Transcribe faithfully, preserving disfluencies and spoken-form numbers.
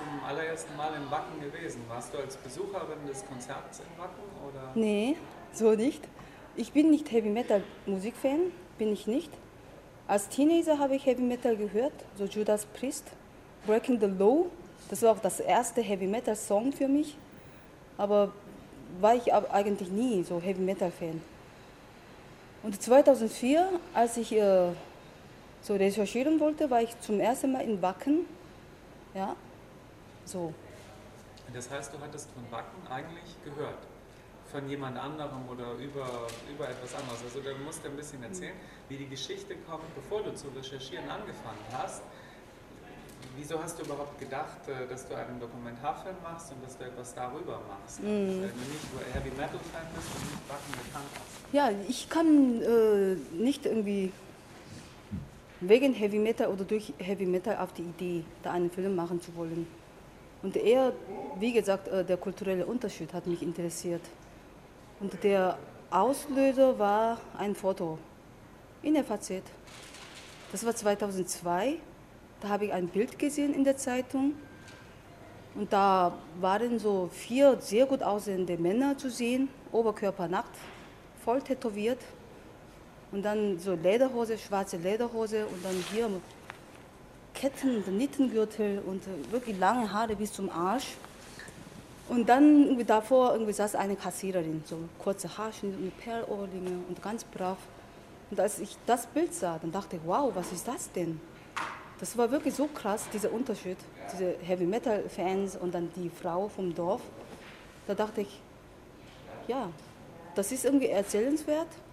zum allerersten Mal in Wacken gewesen? Warst du als Besucherin des Konzerts in Wacken? Oder? Nee, so nicht. Ich bin nicht Heavy Metal Musikfan, bin ich nicht. Als Teenager habe ich Heavy Metal gehört, so Judas Priest, Breaking the Law. Das war auch das erste Heavy Metal Song für mich. Aber war ich eigentlich nie so Heavy Metal Fan. Und zweitausendvier, als ich äh, so recherchieren wollte, war ich zum ersten Mal in Wacken. Ja, so. Das heißt, du hattest von Wacken eigentlich gehört? Von jemand anderem oder über, über etwas anderes? Also du musst ein bisschen erzählen, wie die Geschichte kommt, bevor du zu recherchieren angefangen hast. Wieso hast du überhaupt gedacht, dass du einen Dokumentarfilm machst und dass du etwas darüber machst? Mm. Wenn du nicht Heavy Metal Fan bist und nicht Wacken bekannt hast. Ja, ich kann äh, nicht irgendwie wegen Heavy Metal oder durch Heavy Metal auf die Idee, da einen Film machen zu wollen. Und eher, wie gesagt, äh, der kulturelle Unterschied hat mich interessiert. Und der Auslöser war ein Foto in der F A Z. Das war zweitausendzwei. Da habe ich ein Bild gesehen in der Zeitung und da waren so vier sehr gut aussehende Männer zu sehen, Oberkörper nackt, voll tätowiert und dann so Lederhose, schwarze Lederhose und dann hier Ketten und Nittengürtel und wirklich lange Haare bis zum Arsch. Und dann irgendwie davor irgendwie saß eine Kassiererin, so kurze Haarschnitte und Perlohrringe und ganz brav. Und als ich das Bild sah, dann dachte ich, wow, was ist das denn? Das war wirklich so krass, dieser Unterschied, diese Heavy-Metal-Fans und dann die Frau vom Dorf. Da dachte ich, ja, das ist irgendwie erzählenswert